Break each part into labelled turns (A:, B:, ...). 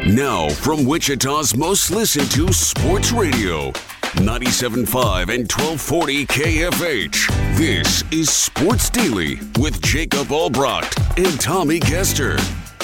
A: Now, from Wichita's most listened to sports radio, 97.5 and 1240 KFH. This is Sports Daily with Jacob Albrecht and Tommy Kester.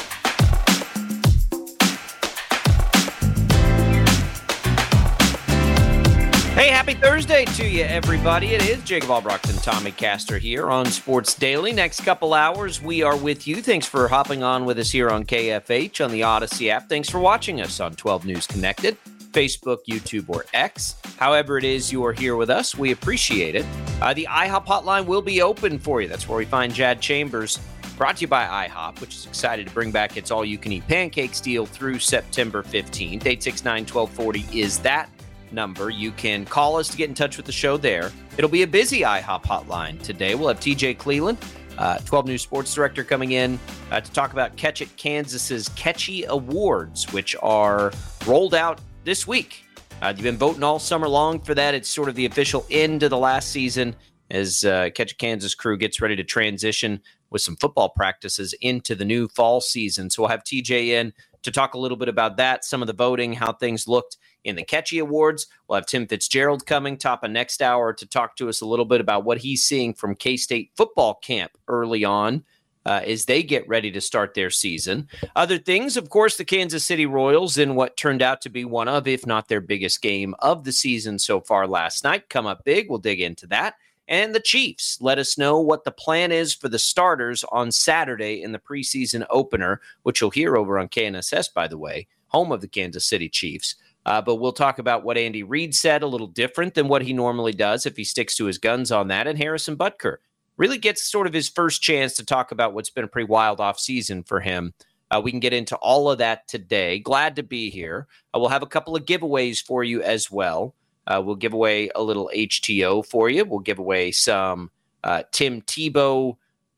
B: Hey, happy Thursday to you, everybody. It is Jacob Albrecht and Tommy Kester here on Sports Daily. Next couple hours, we are with you. Thanks for hopping on with us here on KFH on the Odyssey app. Thanks for watching us on 12 News Connected, Facebook, YouTube, or X. However it is you are here with us, we appreciate it. The IHOP hotline will be open for you. That's where we find Jad Chambers, brought to you by IHOP, which is excited to bring back its all-you-can-eat pancakes deal through September 15th. 869-1240 is that number. You can call us to get in touch with the show there. It'll be a busy IHOP hotline today. We'll have TJ Cleland, 12 News Sports Director, coming in to talk about Catch It Kansas's Catchy Awards, which are rolled out this week. You've been voting all summer long for that. It's sort of the official end of the last season as Catch It Kansas crew gets ready to transition with some football practices into the new fall season. So we'll have TJ in to talk a little bit about that, some of the voting, how things looked in the Catchy Awards. We'll have Tim Fitzgerald coming top of next hour to talk to us a little bit about what he's seeing from K-State football camp early on as they get ready to start their season. Other things, of course, the Kansas City Royals in what turned out to be one of, if not their biggest game of the season so far last night, come up big. We'll dig into that. And the Chiefs let us know what the plan is for the starters on Saturday in the preseason opener, which you'll hear over on KNSS, by the way, home of the Kansas City Chiefs. But we'll talk about what Andy Reid said, a little different than what he normally does if he sticks to his guns on that. And Harrison Butker really gets sort of his first chance to talk about what's been a pretty wild offseason for him. We can get into all of that today. Glad to be here. We'll have a couple of giveaways for you as well. We'll give away a little HTO for you. We'll give away some Tim Tebow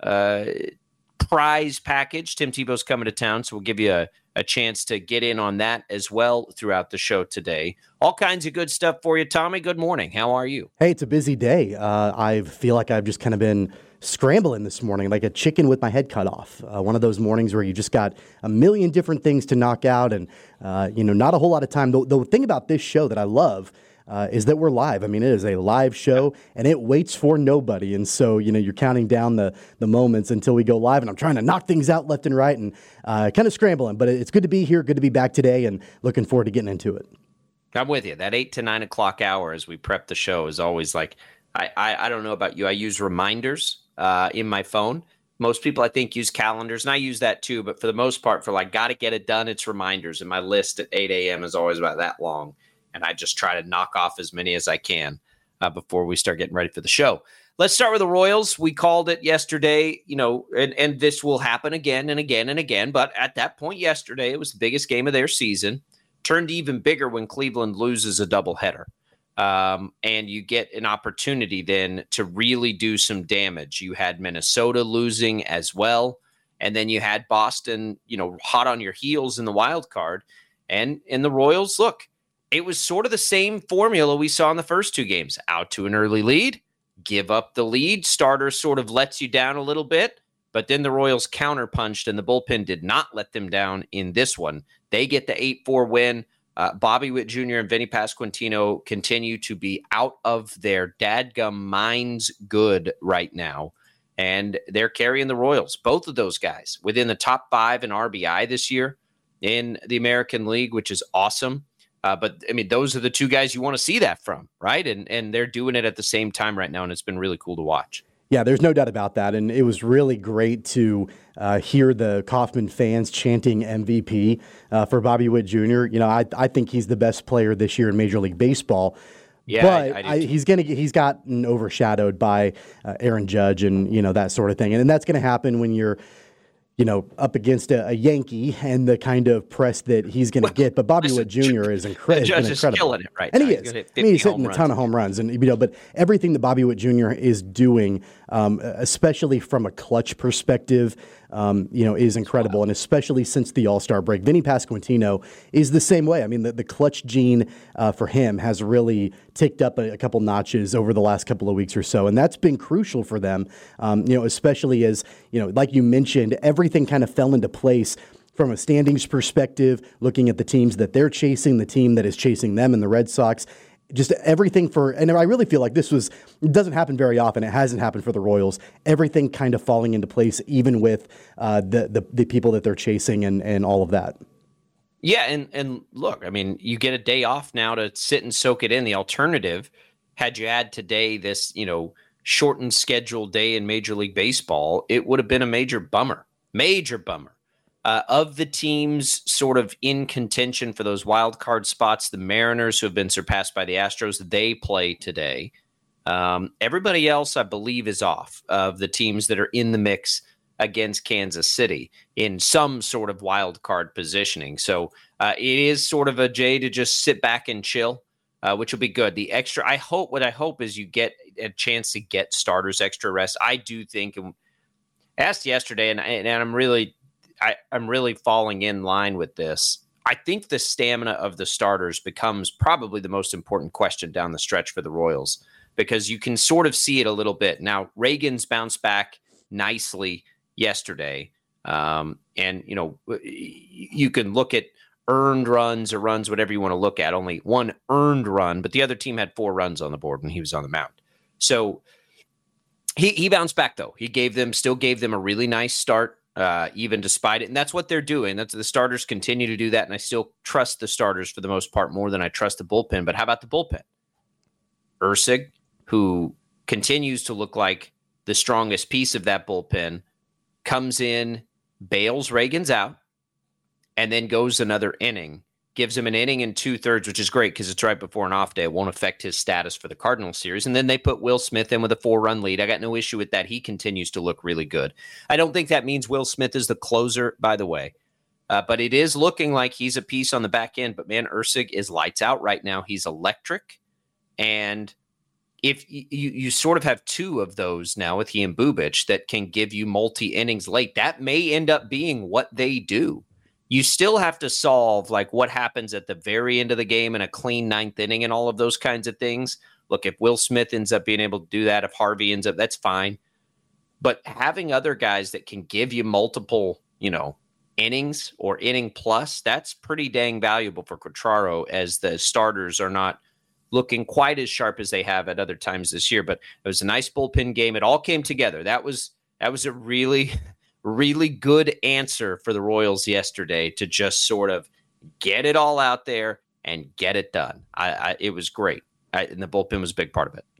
B: prize package. Tim Tebow's coming to town, so we'll give you a chance to get in on that as well throughout the show today. All kinds of good stuff for you. Tommy, good morning. How are you?
C: Hey, it's a busy day. I feel like I've just kind of been scrambling this morning like a chicken with my head cut off. One of those mornings where you just got a million different things to knock out and, not a whole lot of time. The thing about this show that I love is that we're live. I mean, it is a live show, and it waits for nobody. And so, you're counting down the moments until we go live, and I'm trying to knock things out left and right and kind of scrambling. But it's good to be here, good to be back today, and looking forward to getting into it.
B: I'm with you. That 8 to 9 o'clock hour as we prep the show is always like, I don't know about you. I use reminders in my phone. Most people, I think, use calendars, and I use that too. But for the most part, for got to get it done, it's reminders. And my list at 8 a.m. is always about that long. And I just try to knock off as many as I can before we start getting ready for the show. Let's start with the Royals. We called it yesterday, and this will happen again and again and again. But at that point yesterday, it was the biggest game of their season. Turned even bigger when Cleveland loses a doubleheader. And you get an opportunity then to really do some damage. You had Minnesota losing as well. And then you had Boston, hot on your heels in the wild card. And in the Royals, look, it was sort of the same formula we saw in the first two games. Out to an early lead, give up the lead. Starter sort of lets you down a little bit, but then the Royals counterpunched, and the bullpen did not let them down in this one. They get the 8-4 win. Bobby Witt Jr. and Vinny Pasquantino continue to be out of their dadgum minds good right now, and they're carrying the Royals, both of those guys, within the top 5 in RBI this year in the American League, which is awesome. But, I mean, those are the two guys you want to see that from, right? And they're doing it at the same time right now, and it's been really cool to watch.
C: Yeah, there's no doubt about that. And it was really great to hear the Kauffman fans chanting MVP for Bobby Witt Jr. I think he's the best player this year in Major League Baseball. Yeah, but he's gotten overshadowed by Aaron Judge and, that sort of thing. And that's going to happen when you're up against a Yankee and the kind of press that he's going to get. But Bobby Witt Jr. is incredible.
B: Judge is killing it right
C: and
B: now.
C: He is. He's hitting a ton of home runs. And, but everything that Bobby Witt Jr. is doing, especially from a clutch perspective, is incredible. And especially since the All-Star break, Vinny Pasquantino is the same way. I mean, the clutch gene for him has really ticked up a couple notches over the last couple of weeks or so. And that's been crucial for them, especially as, like you mentioned, everything kind of fell into place from a standings perspective, looking at the teams that they're chasing, the team that is chasing them and the Red Sox, just everything and I really feel like it doesn't happen very often. It hasn't happened for the Royals. Everything kind of falling into place, even with the people that they're chasing and all of that.
B: Yeah, and look, I mean, you get a day off now to sit and soak it in. The alternative, had you had today this, shortened schedule day in Major League Baseball, it would have been a major bummer. Of the teams sort of in contention for those wild card spots, the Mariners, who have been surpassed by the Astros, they play today. Everybody else, I believe, is off of the teams that are in the mix against Kansas City in some sort of wild card positioning. So it is sort of a Jay to just sit back and chill, which will be good. What I hope is you get a chance to get starters extra rest. I do think, and I asked yesterday, and I'm really falling in line with this. I think the stamina of the starters becomes probably the most important question down the stretch for the Royals, because you can sort of see it a little bit. Now, Reagan's bounced back nicely yesterday. And, you can look at earned runs or runs, whatever you want to look at. Only one earned run, but the other team had 4 runs on the board when he was on the mound. So he bounced back, though. He still gave them a really nice start. Even despite it. And that's what they're doing. That's the starters continue to do that. And I still trust the starters for the most part more than I trust the bullpen. But how about the bullpen? Erceg, who continues to look like the strongest piece of that bullpen, comes in, bails Reagan's out, and then goes another inning. Gives him an inning and 2/3, which is great because it's right before an off day. It won't affect his status for the Cardinals series. And then they put Will Smith in with a 4-run lead. I got no issue with that. He continues to look really good. I don't think that means Will Smith is the closer, by the way. But it is looking like he's a piece on the back end. But, man, Erceg is lights out right now. He's electric. And if you sort of have 2 of those now with he and Bubic that can give you multi-innings late, that may end up being what they do. You still have to solve like what happens at the very end of the game in a clean 9th inning and all of those kinds of things. Look, if Will Smith ends up being able to do that, if Harvey ends up, that's fine. But having other guys that can give you multiple, innings or inning plus, that's pretty dang valuable for Quatraro, as the starters are not looking quite as sharp as they have at other times this year. But it was a nice bullpen game. It all came together. That was a really good answer for the Royals yesterday to just sort of get it all out there and get it done. It was great. And the bullpen was a big part of it.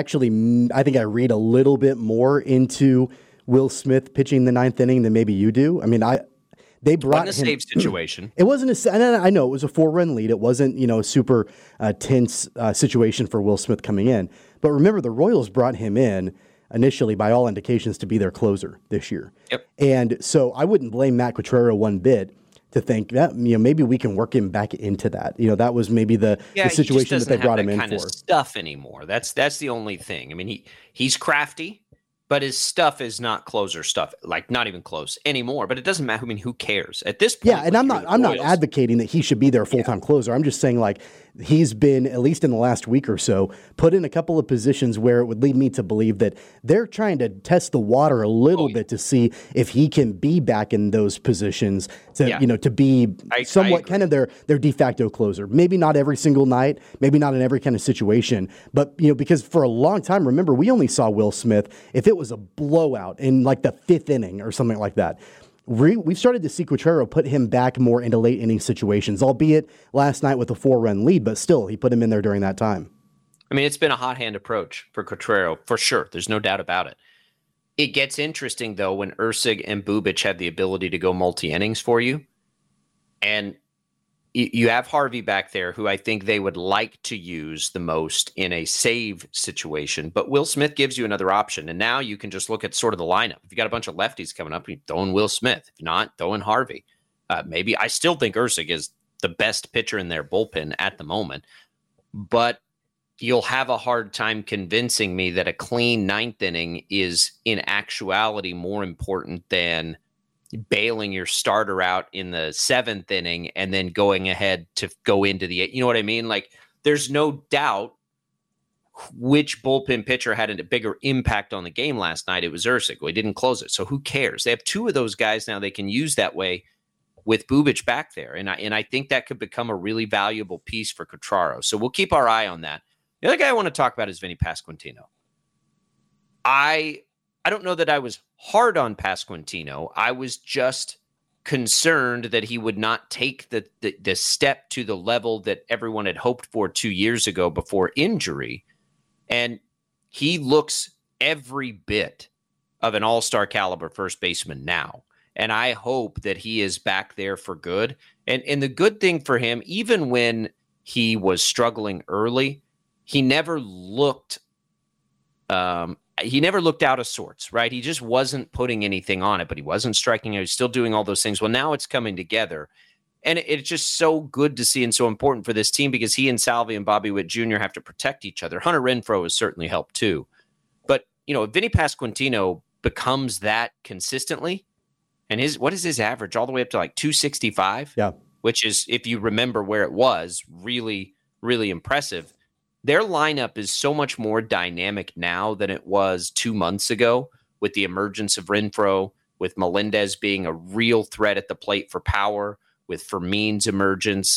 C: I think I read a little bit more into Will Smith pitching the 9th inning than maybe you do. I mean, they brought him.
B: It wasn't a save situation.
C: It wasn't I know it was a 4-run lead. It wasn't, a super tense situation for Will Smith coming in. But remember, the Royals brought him in initially, by all indications, to be their closer this year.
B: Yep.
C: And so I wouldn't blame Matt Quatraro one bit to think that, maybe we can work him back into that. That was maybe the situation that they brought him in for.
B: He just doesn't have that kind of stuff anymore. That's the only thing. I mean, he's crafty, but his stuff is not closer stuff, like not even close anymore. But it doesn't matter. I mean, who cares at this point?
C: Yeah, and I'm not advocating that he should be their full-time closer. I'm just saying, like, he's been, at least in the last week or so, put in a couple of positions where it would lead me to believe that they're trying to test the water a little bit to see if he can be back in those positions to be somewhat kind of their de facto closer. Maybe not every single night, maybe not in every kind of situation, but because for a long time, remember, we only saw Will Smith if it was a blowout in like the 5th inning or something like that. We've started to see Quatraro put him back more into late inning situations, albeit last night with a 4-run lead, but still, he put him in there during that time.
B: I mean, it's been a hot hand approach for Quatraro, for sure. There's no doubt about it. It gets interesting, though, when Erceg and Bubic have the ability to go multi-innings for you. And you have Harvey back there, who I think they would like to use the most in a save situation. But Will Smith gives you another option. And now you can just look at sort of the lineup. If you got a bunch of lefties coming up, you throw in Will Smith. If not, throw in Harvey. Maybe I still think Erceg is the best pitcher in their bullpen at the moment. But you'll have a hard time convincing me that a clean 9th inning is in actuality more important than bailing your starter out in the 7th inning and then going ahead to go into the 8th. You know what I mean? Like, there's no doubt which bullpen pitcher had a bigger impact on the game last night. It was Erceg. Well, he didn't close it, so who cares? They have 2 of those guys now they can use that way. with Bubic back there. And I think that could become a really valuable piece for Cotraro. So we'll keep our eye on that. The other guy I want to talk about is Vinny Pasquantino. I don't know that I was hard on Pasquantino. I was just concerned that he would not take the step to the level that everyone had hoped for 2 years ago before injury. And he looks every bit of an all-star caliber first baseman now. And I hope that he is back there for good. And the good thing for him, even when he was struggling early, he never looked out of sorts, right? He just wasn't putting anything on it, but he wasn't striking. He was still doing all those things. Well, now it's coming together. And it's just so good to see and so important for this team because he and Salvi and Bobby Witt Jr. have to protect each other. Hunter Renfroe has certainly helped too. But, if Vinny Pasquantino becomes that consistently, and what is his average? All the way up to like 265?
C: Yeah.
B: Which is, if you remember where it was, really, really impressive. Their lineup is so much more dynamic now than it was 2 months ago with the emergence of Renfroe, with Melendez being a real threat at the plate for power, with Fermin's emergence.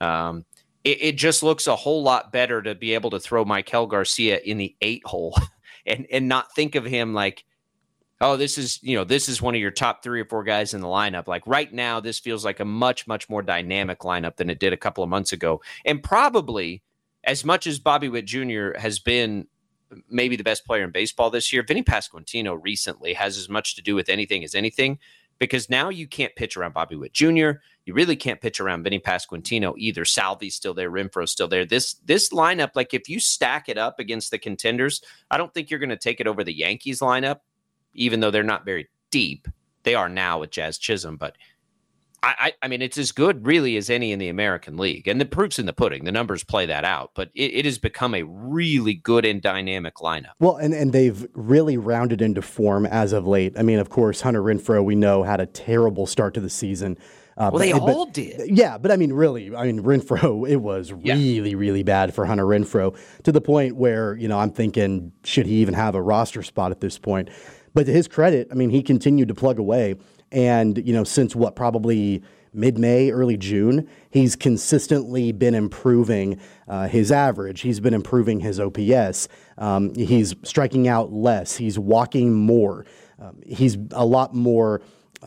B: It just looks a whole lot better to be able to throw Maikel Garcia in the 8 hole and not think of him like, oh, this is one of your top 3 or 4 guys in the lineup. Like right now, this feels like a much, much more dynamic lineup than it did a couple of months ago. And probably, as much as Bobby Witt Jr. has been maybe the best player in baseball this year, Vinny Pasquantino recently has as much to do with anything as anything, because now you can't pitch around Bobby Witt Jr. You really can't pitch around Vinny Pasquantino either. Salvi's still there. Renfroe's still there. This lineup, like if you stack it up against the contenders, I don't think you're going to take it over the Yankees lineup, even though they're not very deep. They are now with Jazz Chisholm, but I mean, it's as good really as any in the American League. And the proof's in the pudding. The numbers play that out. But it has become a really good and dynamic lineup.
C: Well, and they've really rounded into form as of late. I mean, of course, Hunter Renfroe, we know, had a terrible start to the season.
B: They all did.
C: Yeah, but Renfroe, it was really, really bad for Hunter Renfroe, to the point where, I'm thinking, should he even have a roster spot at this point? But to his credit, I mean, he continued to plug away. And, since probably mid-May, early June, he's consistently been improving his average. He's been improving his OPS. He's striking out less. He's walking more. He's a lot more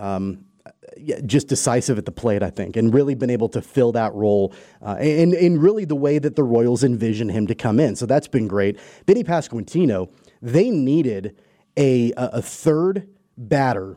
C: just decisive at the plate, I think, and really been able to fill that role in really the way that the Royals envision him to come in. So that's been great. Vinny Pasquantino, they needed a third batter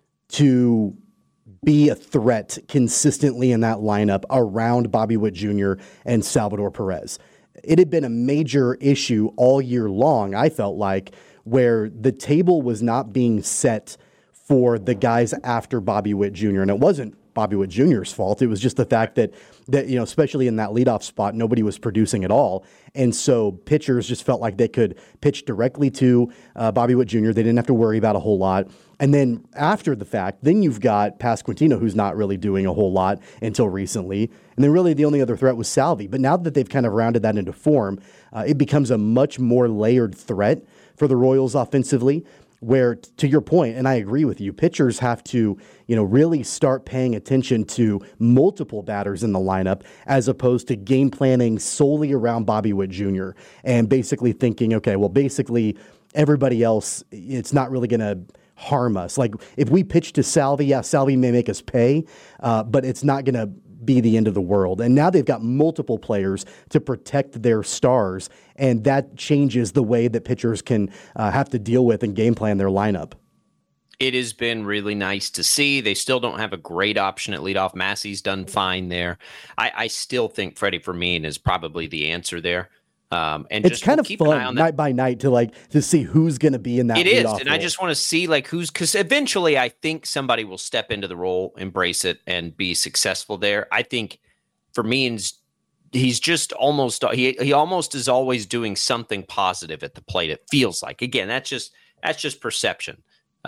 C: to be a threat consistently in that lineup around Bobby Witt Jr. and Salvador Perez. It had been a major issue all year long, I felt like, where the table was not being set for the guys after Bobby Witt Jr. And it wasn't Bobby Witt Jr.'s fault. It was just the fact that especially in that leadoff spot, nobody was producing at all. And so pitchers just felt like they could pitch directly to Bobby Witt Jr. They didn't have to worry about a whole lot. And then after the fact, then you've got Pasquantino, who's not really doing a whole lot until recently. And then really the only other threat was Salvi. But now that they've kind of rounded that into form, it becomes a much more layered threat for the Royals offensively, where, to your point, and I agree with you, pitchers have to, really start paying attention to multiple batters in the lineup as opposed to game planning solely around Bobby Witt Jr. and basically thinking, okay, well, basically everybody else, it's not really going to harm us. Like if we pitch to Salvi, Salvi may make us pay, but it's not going to be the end of the world. And now they've got multiple players to protect their stars, and that changes the way that pitchers can have to deal with and game plan their lineup.
B: It has been really nice to see. They still don't have a great option at leadoff. Massey's done fine there. I still think Freddie Fermin is probably the answer there. And
C: it's kind of fun night by night to see who's going to be in that.
B: It is, and
C: role.
B: I just want to see because eventually I think somebody will step into the role, embrace it, and be successful there. I think Fermin's he's just almost he almost is always doing something positive at the plate. It feels like, again, that's just perception.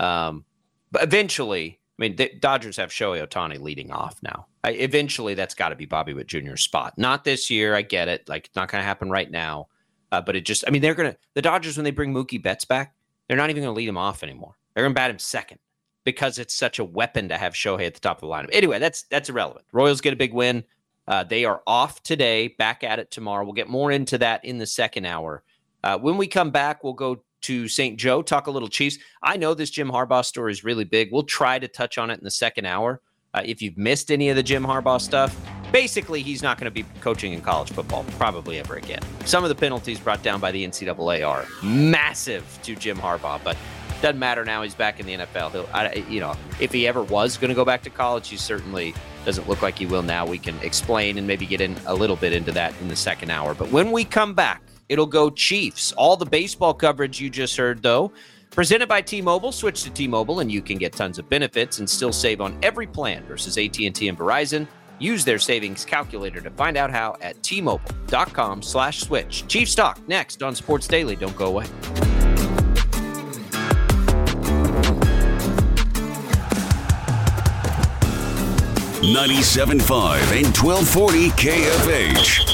B: But eventually, I mean, the Dodgers have Shohei Ohtani leading off now. Eventually, that's got to be Bobby Witt Jr.'s spot. Not this year. I get it. Like, it's not going to happen right now. But the Dodgers, when they bring Mookie Betts back, they're not even going to lead him off anymore. They're going to bat him second. because it's such a weapon to have Shohei at the top of the lineup. Anyway, that's irrelevant. Royals get a big win. They are off today, back at it tomorrow. We'll get more into that in the second hour. When we come back, we'll go to St. Joe, talk a little Chiefs. I know this Jim Harbaugh story is really big. We'll try to touch on it in the second hour. If you've missed any of the Jim Harbaugh stuff, basically he's not going to be coaching in college football probably ever again. Some of the penalties brought down by the NCAA are massive to Jim Harbaugh, but doesn't matter now. He's back in the NFL. If he ever was going to go back to college, he certainly doesn't look like he will now. We can explain and maybe get in a little bit into that in the second hour. But when we come back, it'll go Chiefs. All the baseball coverage you just heard, though, presented by T-Mobile. Switch to T-Mobile and you can get tons of benefits and still save on every plan versus AT&T and Verizon. Use their savings calculator to find out how at T-Mobile.com/switch. Chiefs talk next on Sports Daily. Don't go away.
A: .97.5 and 1240 KFH.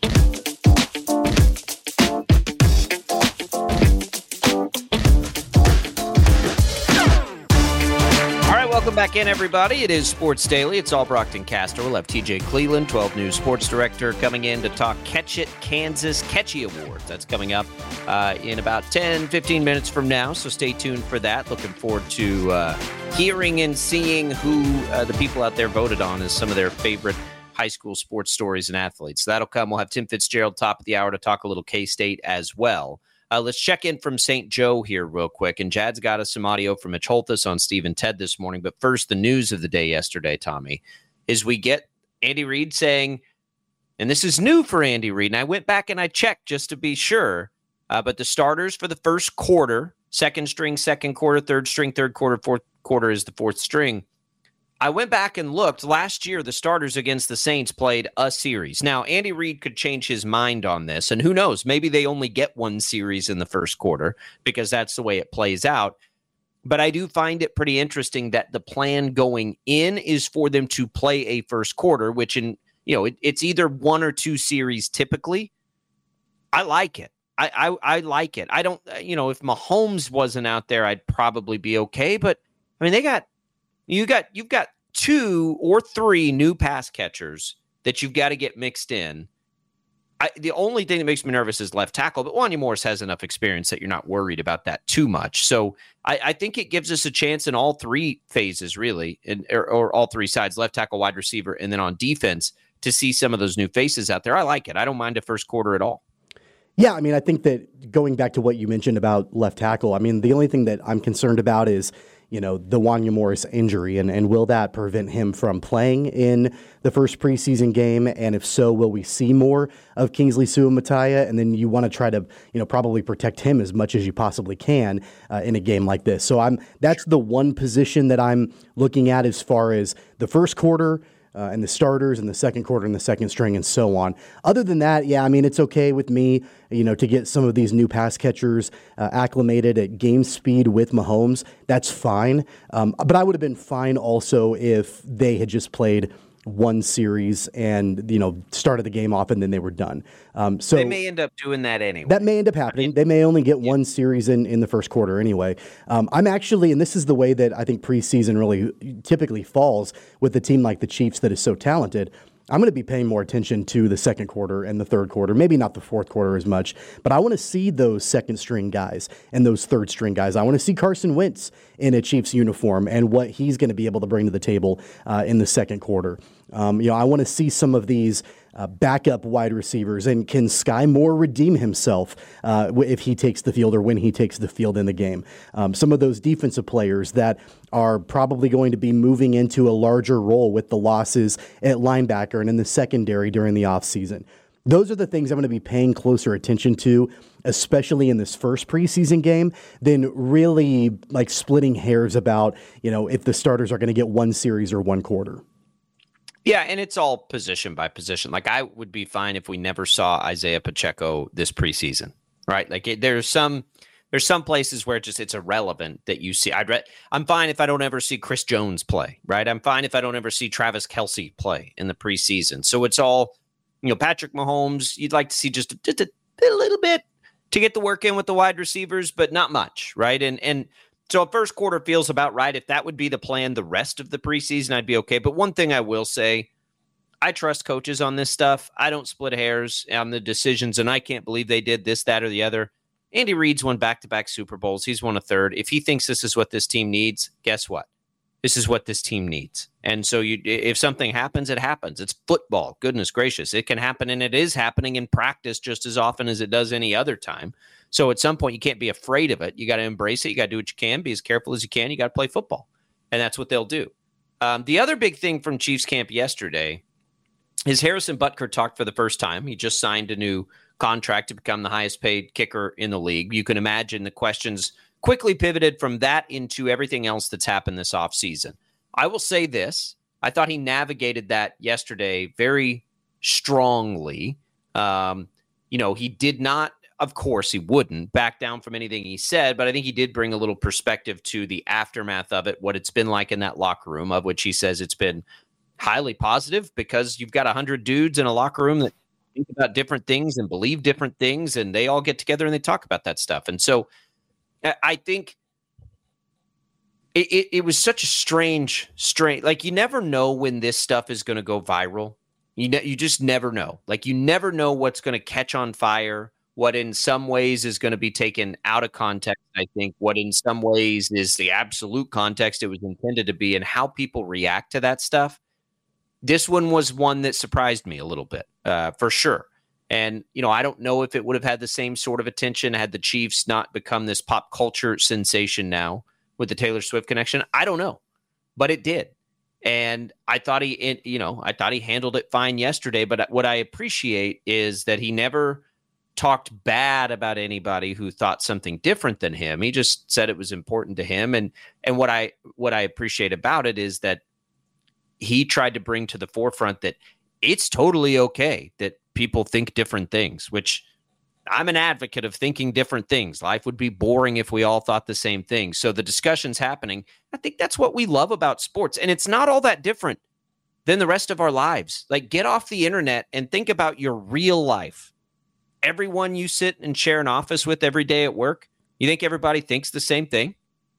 B: Welcome back in, everybody. It is Sports Daily. It's all Brockton Castor. We'll have TJ Cleveland, 12 News Sports Director, coming in to talk Catch It Kansas Catchy Awards. That's coming up in about 10, 15 minutes from now, so stay tuned for that. Looking forward to hearing and seeing who the people out there voted on as some of their favorite high school sports stories and athletes. So that'll come. We'll have Tim Fitzgerald top of the hour to talk a little K-State as well. Let's check in from St. Joe here real quick. And Jad's got us some audio from Mitch Holthus on Steve and Ted this morning. But first, the news of the day yesterday, Tommy, is we get Andy Reid saying, and this is new for Andy Reid, and I went back and I checked just to be sure, but the starters for the first quarter, second string, second quarter, third string, third quarter, fourth quarter is the fourth string. I went back and looked. Last year, the starters against the Saints played a series. Now, Andy Reid could change his mind on this, and who knows, maybe they only get one series in the first quarter because that's the way it plays out. But I do find it pretty interesting that the plan going in is for them to play a first quarter, which it's either one or two series typically. I like it. I like it. I don't, if Mahomes wasn't out there, I'd probably be okay. But I mean, you've got two or three new pass catchers that you've got to get mixed in. The only thing that makes me nervous is left tackle, but Wanya Morris has enough experience that you're not worried about that too much. So I think it gives us a chance in all three phases, really, or all three sides, left tackle, wide receiver, and then on defense to see some of those new faces out there. I like it. I don't mind a first quarter at all.
C: Yeah, I mean, I think that going back to what you mentioned about left tackle, I mean, the only thing that I'm concerned about is the Wanya Morris injury, and will that prevent him from playing in the first preseason game? And if so, will we see more of Kingsley Suamataia? And then you want to try to, probably protect him as much as you possibly can in a game like this. So that's the one position that I'm looking at as far as the first quarter and the starters and the second quarter and the second string and so on. Other than that, yeah, I mean, it's okay with me, to get some of these new pass catchers acclimated at game speed with Mahomes. That's fine. But I would have been fine also if they had just played one series and, started the game off and then they were done. So
B: they may end up doing that anyway.
C: That may end up happening. They may only get one series in the first quarter anyway. I'm actually, and this is the way that I think preseason really typically falls with a team like the Chiefs that is so talented, I'm going to be paying more attention to the second quarter and the third quarter, maybe not the fourth quarter as much, but I want to see those second string guys and those third string guys. I want to see Carson Wentz in a Chiefs uniform and what he's going to be able to bring to the table in the second quarter. I want to see some of these backup wide receivers, and can Sky Moore redeem himself if he takes the field or when he takes the field in the game? Some of those defensive players that are probably going to be moving into a larger role with the losses at linebacker and in the secondary during the offseason. Those are the things I'm going to be paying closer attention to, especially in this first preseason game, than really like splitting hairs about, if the starters are going to get one series or one quarter.
B: Yeah, and it's all position by position. Like, I would be fine if we never saw Isaiah Pacheco this preseason, right? Like, there's some places where it's irrelevant that you see. I'm fine if I don't ever see Chris Jones play, right? I'm fine if I don't ever see Travis Kelce play in the preseason. So it's all, Patrick Mahomes, you'd like to see just a little bit to get the work in with the wide receivers, but not much, right? And So a first quarter feels about right. If that would be the plan the rest of the preseason, I'd be okay. But one thing I will say, I trust coaches on this stuff. I don't split hairs on the decisions, and I can't believe they did this, that, or the other. Andy Reid's won back-to-back Super Bowls. He's won a third. If he thinks this is what this team needs, guess what? This is what this team needs. And so if something happens, it happens. It's football. Goodness gracious. It can happen, and it is happening in practice just as often as it does any other time. So at some point, you can't be afraid of it. You got to embrace it. You got to do what you can. Be as careful as you can. You got to play football. And that's what they'll do. The other big thing from Chiefs camp yesterday is Harrison Butker talked for the first time. He just signed a new contract to become the highest paid kicker in the league. You can imagine the questions quickly pivoted from that into everything else that's happened this offseason. I will say this. I thought he navigated that yesterday very strongly. He did not, of course he wouldn't, back down from anything he said, but I think he did bring a little perspective to the aftermath of it, what it's been like in that locker room, of which he says it's been highly positive because you've got 100 dudes in a locker room that think about different things and believe different things, and they all get together and they talk about that stuff. And so I think it was such a strange, like you never know when this stuff is going to go viral. You just never know. Like you never know what's going to catch on fire, what in some ways is going to be taken out of context, I think, what in some ways is the absolute context it was intended to be, and how people react to that stuff. This one was one that surprised me a little bit, for sure. And, I don't know if it would have had the same sort of attention had the Chiefs not become this pop culture sensation now with the Taylor Swift connection. I don't know, but it did. And I thought he handled it fine yesterday. But what I appreciate is that he never talked bad about anybody who thought something different than him. He just said it was important to him. And what I appreciate about it is that he tried to bring to the forefront that it's totally okay that people think different things, which I'm an advocate of thinking different things. Life would be boring if we all thought the same thing. So the discussion's happening. I think that's what we love about sports. And it's not all that different than the rest of our lives. Like, get off the internet and think about your real life. Everyone you sit and share an office with every day at work, you think everybody thinks the same thing?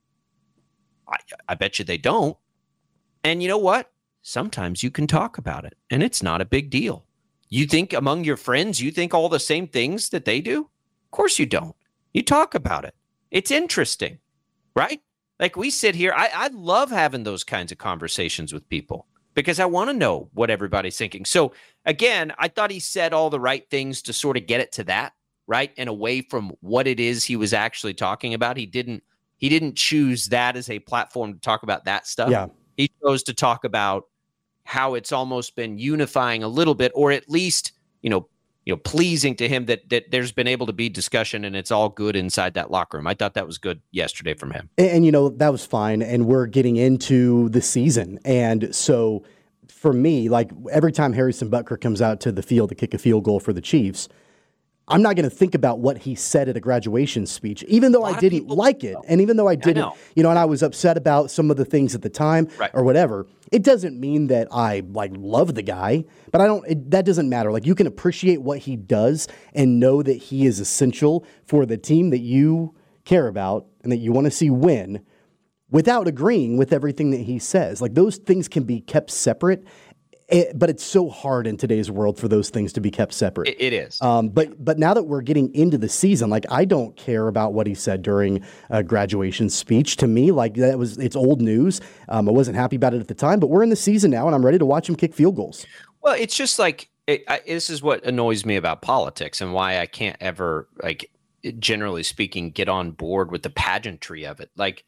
B: I bet you they don't. And you know what? Sometimes you can talk about it, and it's not a big deal. You think among your friends, you think all the same things that they do? Of course you don't. You talk about it. It's interesting, right? Like we sit here. I love having those kinds of conversations with people because I want to know what everybody's thinking. So again, I thought he said all the right things to sort of get it to that, right? And away from what it is he was actually talking about. He didn't choose that as a platform to talk about that stuff.
C: Yeah.
B: He chose to talk about how it's almost been unifying a little bit, or at least, pleasing to him that there's been able to be discussion and it's all good inside that locker room. I thought that was good yesterday from him.
C: And that was fine. And we're getting into the season. And so for me, like every time Harrison Butker comes out to the field to kick a field goal for the Chiefs, I'm not going to think about what he said at a graduation speech, even though I didn't like it. And even though I didn't, and I was upset about some of the things at the time or whatever, it doesn't mean that I love the guy, but that doesn't matter. Like, you can appreciate what he does and know that he is essential for the team that you care about and that you want to see win without agreeing with everything that he says. Like, those things can be kept separate. But it's so hard in today's world for those things to be kept separate.
B: It is.
C: But now that we're getting into the season, like, I don't care about what he said during a graduation speech. To me, like, it's old news. I wasn't happy about it at the time, but we're in the season now, and I'm ready to watch him kick field goals.
B: Well, it's just like this is what annoys me about politics and why I can't ever, like, generally speaking, get on board with the pageantry of it. Like,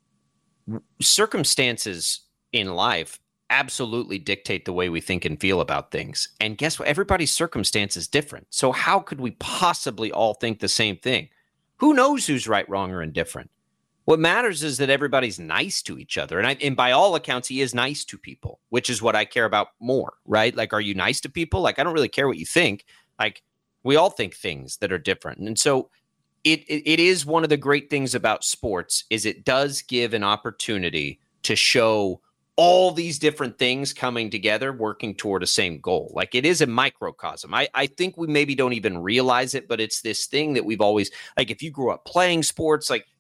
B: circumstances in life absolutely dictate the way we think and feel about things. And guess what? Everybody's circumstance is different. So how could we possibly all think the same thing? Who knows who's right, wrong, or indifferent? What matters is that everybody's nice to each other. And by all accounts, he is nice to people, which is what I care about more, right? Like, are you nice to people? Like, I don't really care what you think. Like, we all think things that are different. And so it is one of the great things about sports is it does give an opportunity to show all these different things coming together, working toward a same goal. Like, it is a microcosm. I think we maybe don't even realize it, but it's this thing that we've always, like, if you grew up playing sports, like,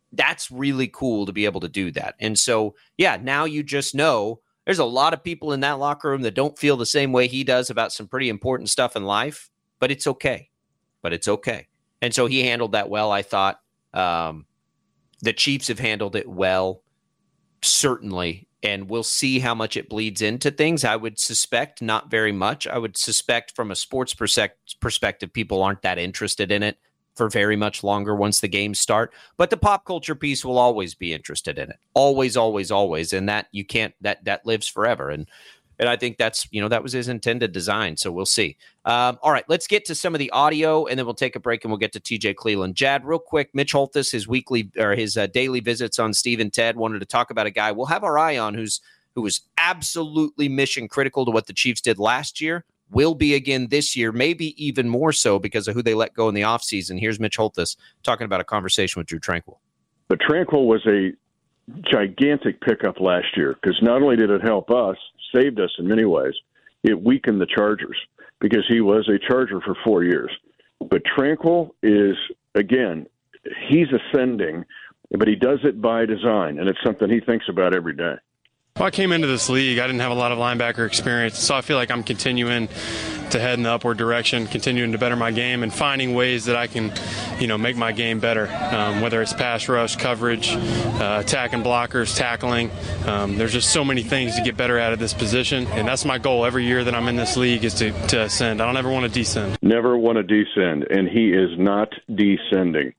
B: that's really cool to be able to do that. And so, yeah, now you just know there's a lot of people in that locker room that don't feel the same way he does about some pretty important stuff in life, but it's okay. And so he handled that well, I thought. The Chiefs have handled it well, certainly, and we'll see how much it bleeds into things. I would suspect not very much. I would suspect from a sports perspective, people aren't that interested in it for very much longer once the games start. But the pop culture piece will always be interested in it. Always, always, always. And that you can't, that lives forever. And I think that's, that was his intended design. So we'll see. All right, let's get to some of the audio, and then we'll take a break and we'll get to TJ Cleveland. Jad, real quick, Mitch Holthus, his daily visits on Steve and Ted, wanted to talk about a guy we'll have our eye on who was absolutely mission critical to what the Chiefs did last year, will be again this year, maybe even more so because of who they let go in the offseason. Here's Mitch Holthus talking about a conversation with Drue Tranquill.
D: But Tranquill was a gigantic pickup last year because not only did it help us, saved us in many ways, it weakened the Chargers because he was a Charger for 4 years. But Tranquill is, again, he's ascending, but he does it by design, and it's something he thinks about every day.
E: Well, I came into this league, I didn't have a lot of linebacker experience, so I feel like I'm continuing to head in the upward direction, continuing to better my game and finding ways that I can, make my game better, whether it's pass rush, coverage, attacking blockers, tackling. There's just so many things to get better at this position, and that's my goal every year that I'm in this league is to ascend. I don't ever want to descend.
D: Never want to descend, and he is not descending.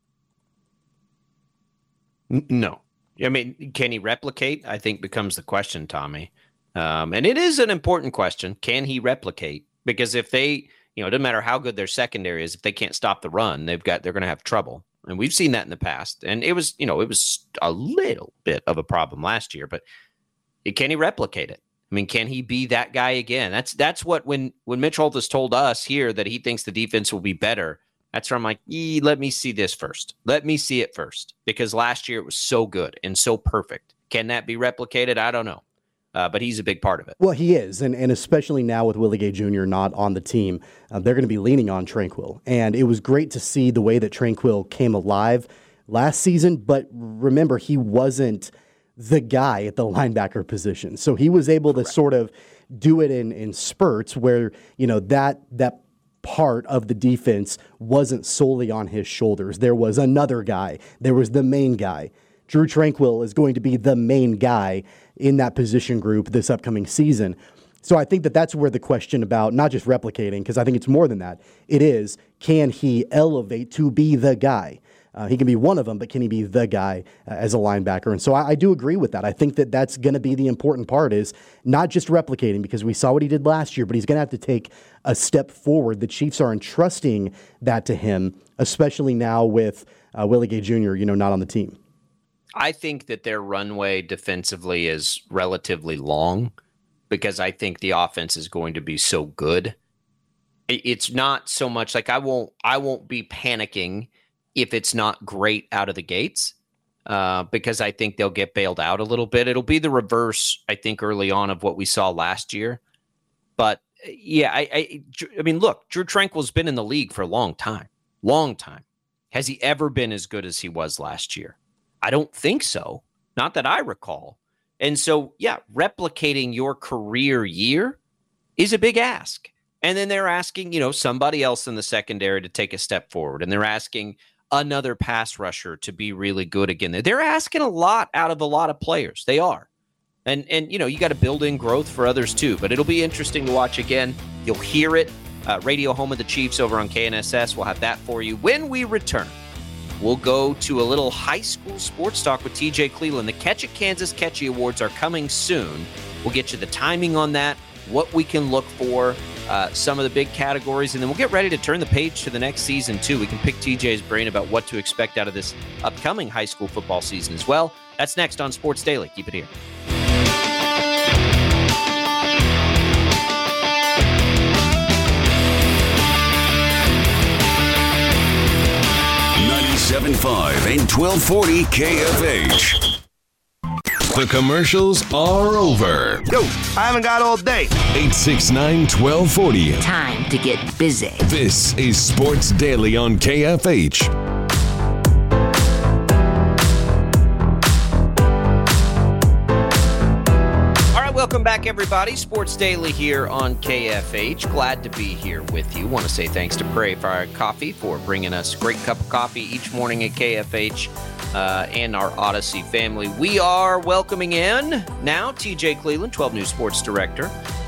B: No. I mean, can he replicate? I think becomes the question, Tommy. And it is an important question. Can he replicate? Because if they, it doesn't matter how good their secondary is, if they can't stop the run, they're going to have trouble. And we've seen that in the past. And it was, it was a little bit of a problem last year, but can he replicate it? I mean, can he be that guy again? That's what when Mitch Holthus told us here that he thinks the defense will be better. That's where I'm like, let me see this first. Let me see it first. Because last year it was so good and so perfect. Can that be replicated? I don't know. But he's a big part of it.
C: Well, he is. And especially now with Willie Gay Jr. not on the team, they're going to be leaning on Tranquill. And it was great to see the way that Tranquill came alive last season. But remember, he wasn't the guy at the linebacker position. So he was able to sort of do it in spurts where, that part of the defense wasn't solely on his shoulders. There was another guy. There was the main guy. Drue Tranquill is going to be the main guy in that position group this upcoming season. So I think that's where the question about not just replicating, because I think it's more than that. It is, can he elevate to be the guy? He can be one of them, but can he be the guy as a linebacker? And so I do agree with that. I think that's going to be the important part is not just replicating, because we saw what he did last year, but he's going to have to take a step forward. The Chiefs are entrusting that to him, especially now with Willie Gay Jr., not on the team.
B: I think that their runway defensively is relatively long because I think the offense is going to be so good. It's not so much like I won't be panicking if it's not great out of the gates, because I think they'll get bailed out a little bit. It'll be the reverse, I think, early on of what we saw last year. But yeah, I mean, look, Drue Tranquill's been in the league for a long time. Has he ever been as good as he was last year? I don't think so. Not that I recall. And so, yeah, replicating your career year is a big ask. And then they're asking, somebody else in the secondary to take a step forward. And they're asking another pass rusher to be really good again. They're asking a lot out of a lot of players. They are. And you got to build in growth for others too. But it'll be interesting to watch again. You'll hear it. Radio Home of the Chiefs over on KNSS. We'll have that for you. When we return, we'll go to a little high school sports talk with TJ Cleveland. The Catch It Kansas Catchy Awards are coming soon. We'll get you the timing on that, what we can look for, some of the big categories, and then we'll get ready to turn the page to the next season, too. We can pick TJ's brain about what to expect out of this upcoming high school football season as well. That's next on Sports Daily. Keep it here.
A: and 1240 KFH. The commercials are over.
F: Yo, I haven't got all day.
A: 869-1240.
G: Time to get busy.
A: This is Sports Daily on KFH.
B: Welcome back, everybody. Sports Daily here on KFH. Glad to be here with you. Want to say thanks to Prairie Fire Coffee for bringing us a great cup of coffee each morning at KFH and our Odyssey family. We are welcoming in now TJ Cleveland, 12 News Sports Director.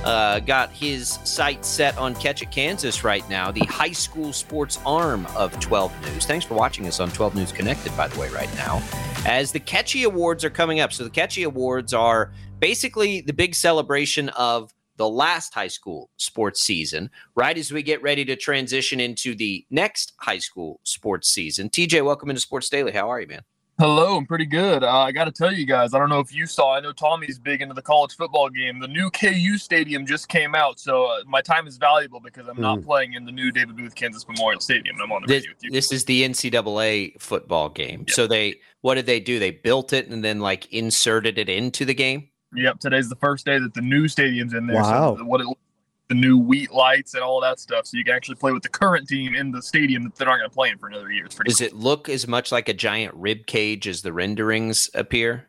B: Got his sights set on Ketchick, Kansas right now, the high school sports arm of 12 News. Thanks for watching us on 12 News Connected, by the way, right now, as the Ketchy Awards are coming up. So the Ketchy Awards are basically the big celebration of the last high school sports season, right as we get ready to transition into the next high school sports season. TJ, welcome into Sports Daily. How are you, man?
G: Hello, I'm pretty good. I got to tell you guys, I don't know if you saw, I know Tommy's big into the college football game. The new KU Stadium just came out, so my time is valuable because I'm not playing in the new David Booth Kansas Memorial Stadium. I'm on the radio with you.
B: This is the NCAA football game. Yep. So what did they do? They built it and then inserted it into the game?
G: Yep, today's the first day that the new stadium's in there.
C: Wow.
G: So the new wheat lights and all that stuff, so you can actually play with the current team in the stadium that they're not going to play in for another year. It's pretty
B: Does it look as much like a giant rib cage as the renderings appear?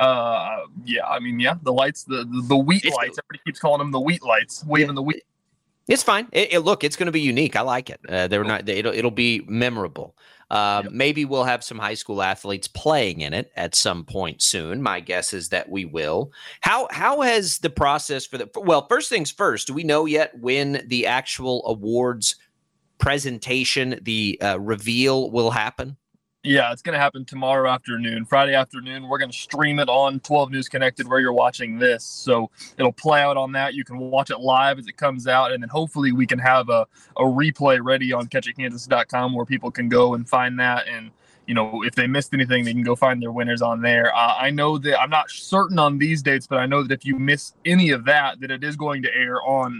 G: Yeah, I mean, yeah, the lights, the wheat lights. Everybody keeps calling them the wheat lights, waving the wheat.
B: It's fine. Look, it's going to be unique. I like it. It'll be memorable. Maybe we'll have some high school athletes playing in it at some point soon. My guess is that we will. How has the process first things first, do we know yet when the actual awards presentation, the reveal will happen?
G: Yeah, it's going to happen tomorrow afternoon. Friday afternoon, we're going to stream it on 12 News Connected where you're watching this. So it'll play out on that. You can watch it live as it comes out, and then hopefully we can have a replay ready on KetchickKansas.com where people can go and find that. And, if they missed anything, they can go find their winners on there. I know that I'm not certain on these dates, but I know that if you miss any of that it is going to air on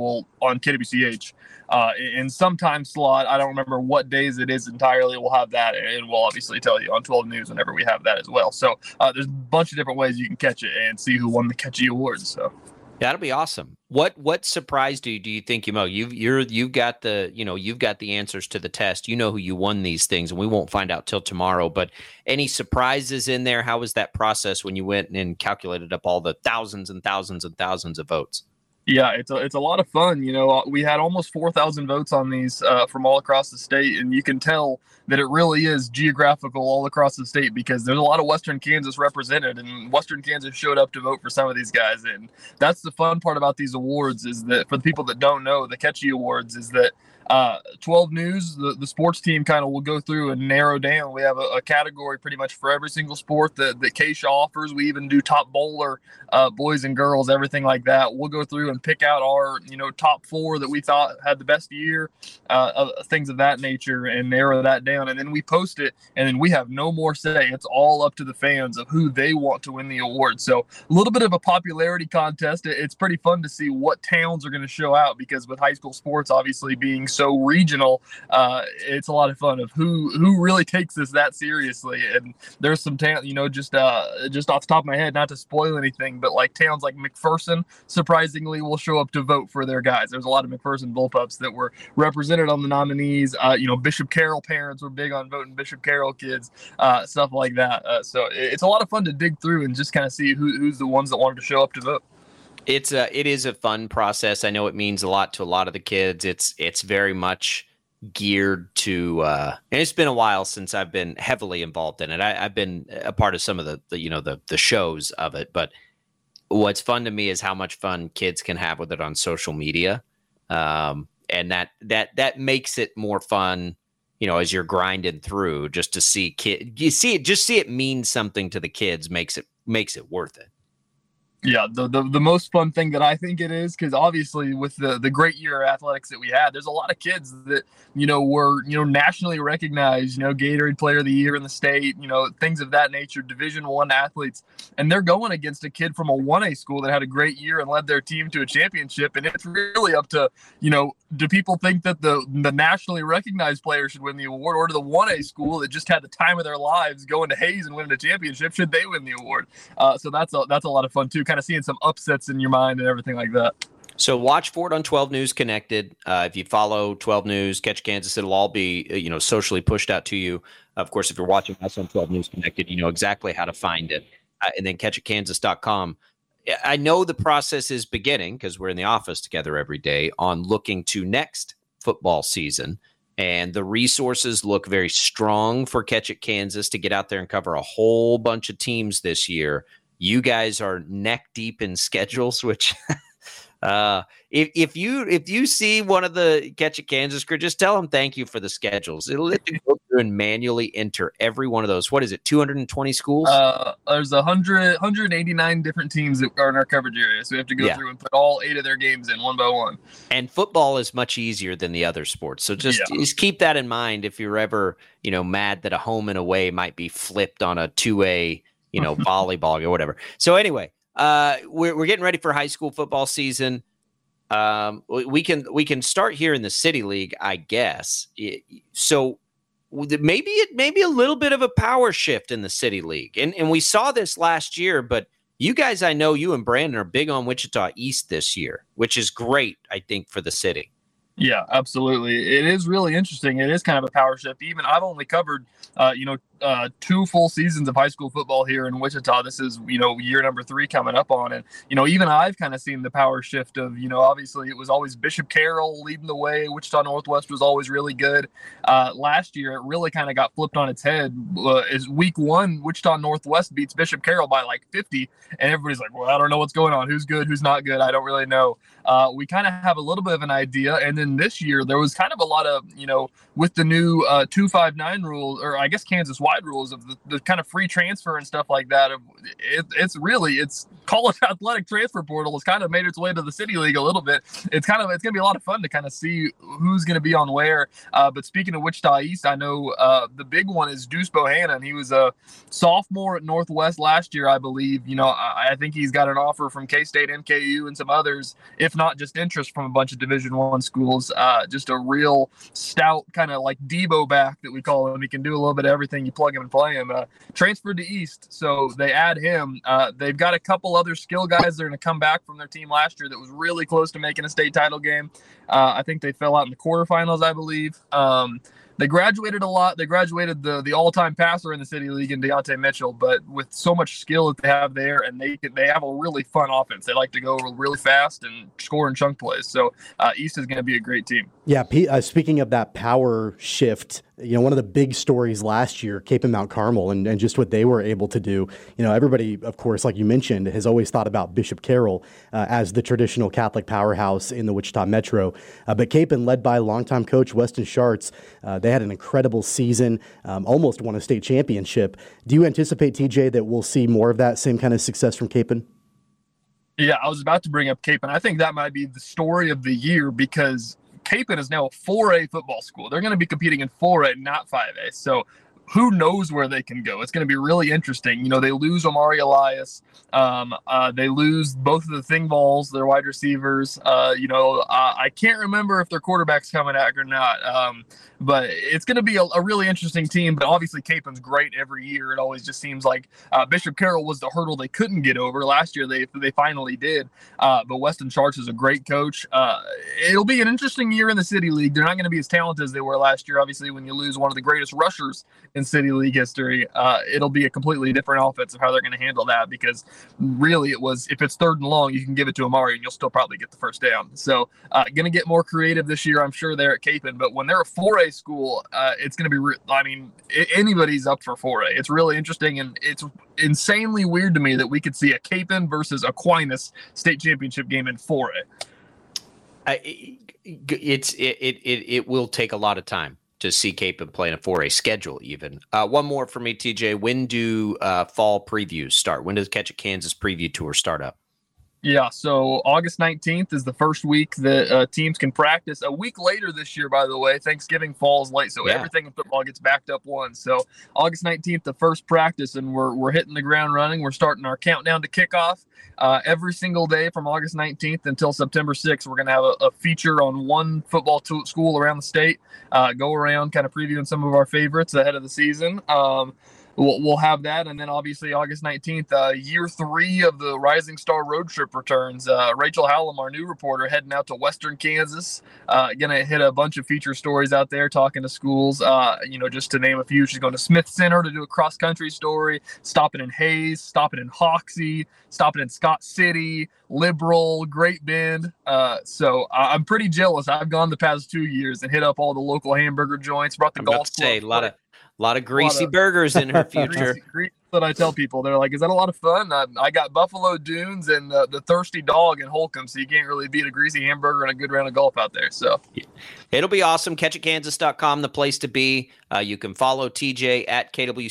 G: KWCH. In some time slot. I don't remember what days it is entirely. We'll have that, and we'll obviously tell you on 12 News whenever we have that as well. So there's a bunch of different ways you can catch it and see who won the Ketchy Awards. So
B: that'll be awesome. What surprised you? Do you think, you've got the answers to the test. You know who you won these things, and we won't find out till tomorrow. But any surprises in there? How was that process when you went and calculated up all the thousands and thousands and thousands of votes?
G: Yeah, it's a lot of fun. We had almost 4,000 votes on these from all across the state, and you can tell that it really is geographical all across the state because there's a lot of Western Kansas represented, and Western Kansas showed up to vote for some of these guys. And that's the fun part about these awards is that for the people that don't know, the Ketchy Awards is that 12 News, the sports team kind of will go through and narrow down. We have a category pretty much for every single sport that Keisha offers. We even do top bowler, boys and girls, everything like that. We'll go through and pick out our, top 4 that we thought had the best year, things of that nature, and narrow that down. And then we post it, and then we have no more say. It's all up to the fans of who they want to win the award. So a little bit of a popularity contest. It's pretty fun to see what towns are going to show out because with high school sports obviously being so regional, it's a lot of fun of who really takes this that seriously. And there's some towns, just off the top of my head, not to spoil anything, but towns like McPherson surprisingly will show up to vote for their guys. There's a lot of McPherson bullpups that were represented on the nominees. Bishop Carroll parents were big on voting Bishop Carroll kids, stuff like that. So it's a lot of fun to dig through and just kind of see who's the ones that wanted to show up to vote.
B: It is a fun process. I know it means a lot to a lot of the kids. It's very much geared to, and it's been a while since I've been heavily involved in it. I've been a part of some of the shows of it, but what's fun to me is how much fun kids can have with it on social media, and that makes it more fun. As you're grinding through, just to see see it means something to the kids makes it worth it.
G: Yeah, the most fun thing that I think it is, because obviously with the great year of athletics that we had, there's a lot of kids that, were, nationally recognized, Gatorade Player of the Year in the state, things of that nature, Division I athletes. And they're going against a kid from a 1A school that had a great year and led their team to a championship. And it's really up to, do people think that the nationally recognized player should win the award, or to the 1A school that just had the time of their lives going to Hayes and winning a championship, should they win the award? So that's a lot of fun too, kind of seeing some upsets in your mind and everything like that.
B: So watch for it on 12 News Connected. If you follow 12 News, Catch Kansas, it'll all be socially pushed out to you. Of course, if you're watching us on 12 News Connected, you know exactly how to find it. And then KetchickKansas.com. I know the process is beginning because we're in the office together every day on looking to next football season. And the resources look very strong for Catch It Kansas to get out there and cover a whole bunch of teams this year. You guys are neck deep in schedules, which if you see one of the Catch It Kansas crew, just tell them thank you for the schedules. It'll let you go through and manually enter every one of those. What is it, 220 schools?
G: There's 189 different teams that are in our coverage area, so we have to go through and put all 8 of their games in one by one. And
B: football is much easier than the other sports, so just keep that in mind if you're ever mad that a home and away might be flipped on a 2A volleyball or whatever. So anyway. We're getting ready for high school football season. We can start here in the City League, I guess. So maybe a little bit of a power shift in the City League, and we saw this last year. But you guys, I know you and Brandon are big on Wichita East this year, which is great, I think, for the city.
G: Yeah, absolutely. It is really interesting. It is kind of a power shift. Even I've only covered, 2 full seasons of high school football here in Wichita. This is, year number 3 coming up on it. Even I've kind of seen the power shift of, obviously it was always Bishop Carroll leading the way. Wichita Northwest was always really good. Last year, it really kind of got flipped on its head. Is week 1, Wichita Northwest beats Bishop Carroll by like 50. And everybody's like, well, I don't know what's going on. Who's good? Who's not good? I don't really know. We kind of have a little bit of an idea. And then this year, there was kind of a lot of, with the new 259 rule, or I guess Kansas wide rules of the kind of free transfer and stuff like that. It's college athletic transfer portal has kind of made its way to the City League a little bit. It's going to be a lot of fun to kind of see who's going to be on where. But speaking of Wichita East, I know the big one is Deuce Bohannon. He was a sophomore at Northwest last year, I believe. I think he's got an offer from K-State, NKU, and some others, if not just interest from a bunch of Division I schools. Just a real stout kind of like Debo back that we call him. He can do a little bit of everything. You plug him and play him. Transferred to East, so they add him. They've got a couple other skill guys that are going to come back from their team last year that was really close to making a state title game. I think they fell out in the quarterfinals, I believe. They graduated a lot. They graduated the all-time passer in the City League in Deontay Mitchell, but with so much skill that they have there, and they have a really fun offense. They like to go really fast and score in chunk plays. So East is going to be a great team.
C: Yeah, speaking of that power shift, one of the big stories last year, Cape and Mount Carmel, and just what they were able to do. Everybody, of course, like you mentioned, has always thought about Bishop Carroll as the traditional Catholic powerhouse in the Wichita Metro. But Cape, and led by longtime coach Weston Schartz, they had an incredible season, almost won a state championship. Do you anticipate, TJ, that we'll see more of that same kind of success from Cape?
G: Yeah, I was about to bring up Cape, and I think that might be the story of the year because Cape is now a 4A football school. They're going to be competing in 4A, not 5A. So who knows where they can go? It's going to be really interesting. They lose Omari Elias. They lose both of the Thingballs, their wide receivers. I can't remember if their quarterback's coming back or not. But it's going to be a really interesting team. But obviously, Capen's great every year. It always just seems like Bishop Carroll was the hurdle they couldn't get over. Last year, they finally did. But Weston Schartz is a great coach. It'll be an interesting year in the City League. They're not going to be as talented as they were last year. Obviously, when you lose one of the greatest rushers in City League history, it'll be a completely different offense of how they're going to handle that, because really it was, if it's 3rd and long, you can give it to Amari and you'll still probably get the first down. So going to get more creative this year, I'm sure, there at Capen. But when they're a 4A school, it's going to be anybody's up for 4A. It's really interesting, and it's insanely weird to me that we could see a Capen versus Aquinas state championship game in 4A.
B: It will take a lot of time to see Capen play in a 4A schedule even. One more for me, TJ. When do fall previews start? When does Catch It Kansas preview tour start up?
G: Yeah, so August 19th is the first week that teams can practice. A week later this year, by the way, Thanksgiving falls late, so everything in football gets backed up one. So August 19th, the first practice, and we're hitting the ground running. We're starting our countdown to kickoff. Every single day from August 19th until September 6th, we're going to have a feature on one football school around the state, go around kind of previewing some of our favorites ahead of the season. we'll have that. And then obviously August 19th, year 3 of the Rising Star Road Trip returns. Rachel Hallam, our new reporter, heading out to Western Kansas. Going to hit a bunch of feature stories out there, talking to schools, just to name a few. She's going to Smith Center to do a cross-country story, stopping in Hayes, stopping in Hoxie, stopping in Scott City, Liberal, Great Bend. So I'm pretty jealous. I've gone the past 2 years and hit up all the local hamburger joints, brought the golf club.
B: A lot of greasy burgers in her future.
G: Greasy, that I tell people. They're like, is that a lot of fun? I got Buffalo Dunes and the Thirsty Dog in Holcomb, so you can't really beat a greasy hamburger and a good round of golf out there. So
B: it'll be awesome. Catchatkansas.com, the place to be. You can follow TJ at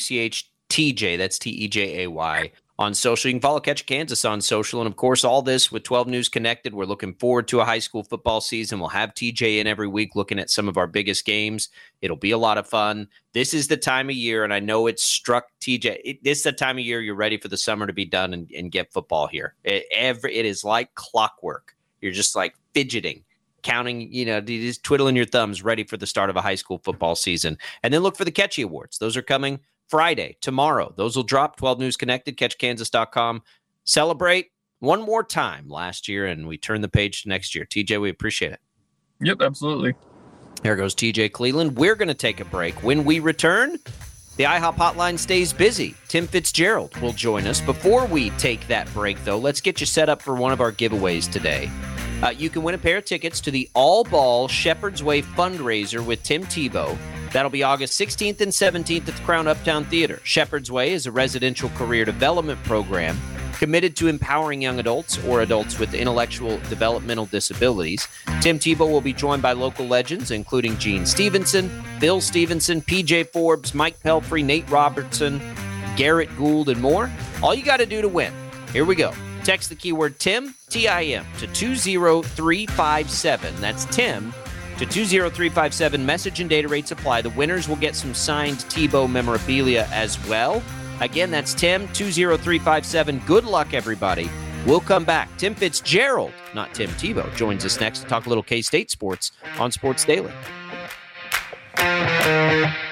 B: KWCH-TJ. That's TEJAY. On social. You can follow Catch Kansas on social. And, of course, all this with 12 News Connected. We're looking forward to a high school football season. We'll have TJ in every week looking at some of our biggest games. It'll be a lot of fun. This is the time of year, and I know it's struck TJ. This is the time of year you're ready for the summer to be done and get football here. It is like clockwork. You're just like fidgeting, counting, just twiddling your thumbs, ready for the start of a high school football season. And then look for the Catchy Awards. Those are coming Friday, tomorrow. Those will drop. 12 News Connected, catchkansas.com. Celebrate one more time last year, and we turn the page to next year. TJ, we appreciate it.
G: Yep, absolutely.
B: There goes TJ Cleveland. We're going to take a break. When we return, the IHOP hotline stays busy. Tim Fitzgerald will join us. Before we take that break, though, let's get you set up for one of our giveaways today. You can win a pair of tickets to the All Ball Shepherd's Way fundraiser with Tim Tebow. That'll be August 16th and 17th at the Crown Uptown Theater. Shepherd's Way is a residential career development program committed to empowering young adults or adults with intellectual developmental disabilities. Tim Tebow will be joined by local legends, including Gene Stevenson, Phil Stevenson, PJ Forbes, Mike Pelfrey, Nate Robertson, Garrett Gould, and more. All you got to do to win. Here we go. Text the keyword TIM, T-I-M, to 20357. That's TIM to 20357. Message and data rates apply. The winners will get some signed Tebow memorabilia as well. Again, that's TIM, 20357. Good luck, everybody. We'll come back. Tim Fitzgerald, not Tim Tebow, joins us next to talk a little K-State sports on Sports Daily.